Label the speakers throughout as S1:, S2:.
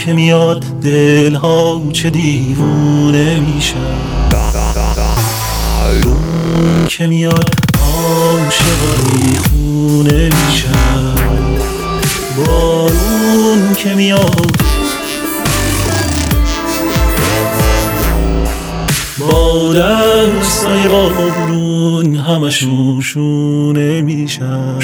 S1: که میاد دلها چه دیوونه میشن، بارون که میاد عاشقا دیوونه میشن، بارون که میاد با دستای بارون همشون شونه میشن.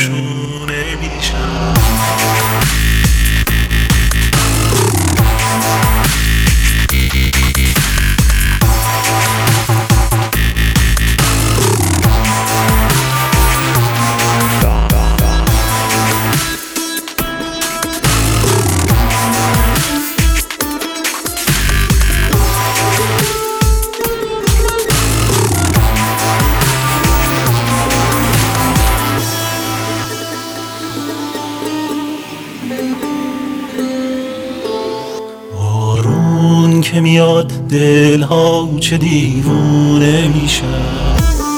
S1: بارون که میاد دلها چه دیوونه میشن،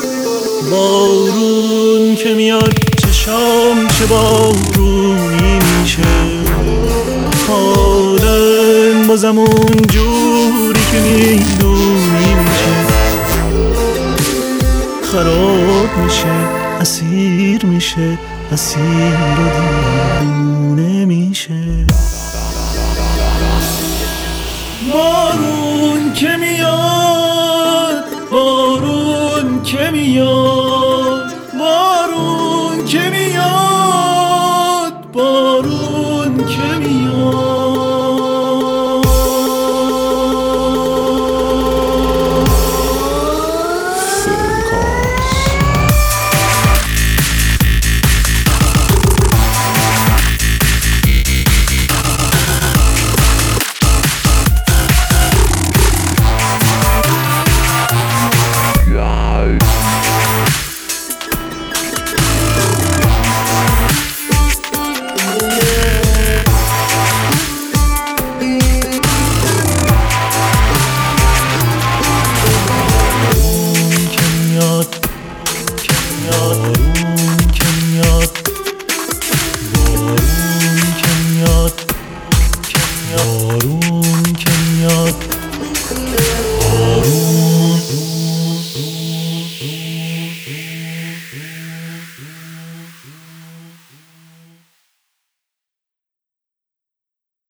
S1: بارون که میاد چشام چه بارونی میشه، حالم بازم اون جوری که میدونی میشه، خراب میشه اسیر میشه اسیر و دیوونه میشه. بارون که میاد